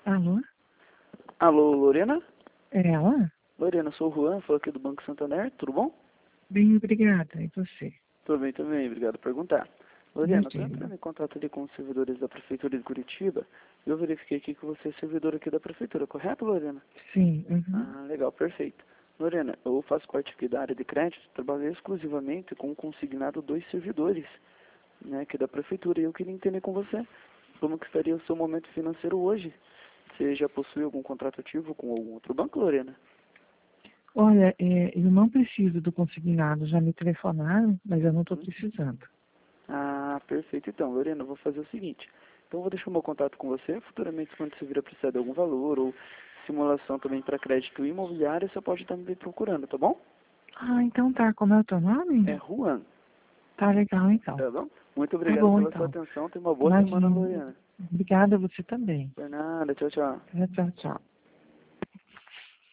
Alô? Alô, Lorena? É ela? Lorena, sou o Juan, falo aqui do Banco Santander, tudo bom? Bem, obrigada. E você? Tudo bem também, obrigado por perguntar. Lorena, estou Imagina. entrando em contato ali com os servidores da Prefeitura de Curitiba e eu verifiquei aqui que você é servidor aqui da Prefeitura, correto, Lorena? Sim, uhum. Ah, legal, perfeito. Lorena, eu faço parte aqui da área de crédito, trabalho exclusivamente com o consignado dos servidores, né, aqui da Prefeitura, e eu queria entender com você como que estaria o seu momento financeiro hoje. Você já possui algum contrato ativo com algum outro banco, Lorena? Olha, eu não preciso do consignado. Já me telefonaram, mas eu não estou Hum? precisando. Ah, perfeito. Então, Lorena, eu vou fazer o seguinte. Então, eu vou deixar o meu contato com você. Futuramente, quando você vir a precisar de algum valor ou simulação também para crédito imobiliário, você pode estar me procurando, tá bom? Ah, então tá. Como é o teu É nome? Juan, Tá legal, então. tá bom? Muito Tá obrigado bom, pela sua então. atenção. Tenha uma boa semana, Imagina. Lorena. Obrigada a você também. Por nada. Tchau, tchau. Tchau, tchau.